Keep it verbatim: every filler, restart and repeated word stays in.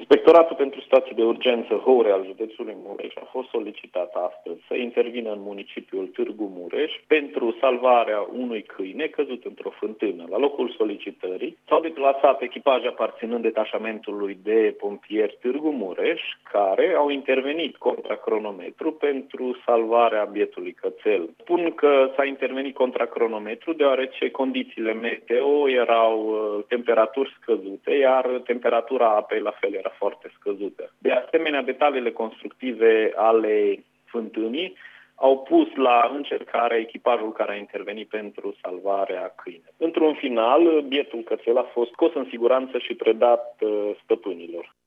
Inspectoratul pentru Situații de Urgență Houre al județului Mureș a fost solicitat astăzi să intervină în municipiul Târgu Mureș pentru salvarea unui câine căzut într-o fântână. La locul solicitării s-au deplasat echipaje aparținând detașamentului de pompieri Târgu Mureș, care au intervenit contra cronometru pentru salvarea bietului cățel. Spun că s-a intervenit contra cronometru deoarece condițiile meteo erau temperaturi scăzute, iar temperatura apei la fel era foarte scăzută. De asemenea, detaliile constructive ale fântânii au pus la încercare echipajul care a intervenit pentru salvarea câinei. Într-un final, bietul cățel a fost scos în siguranță și predat stăpânilor.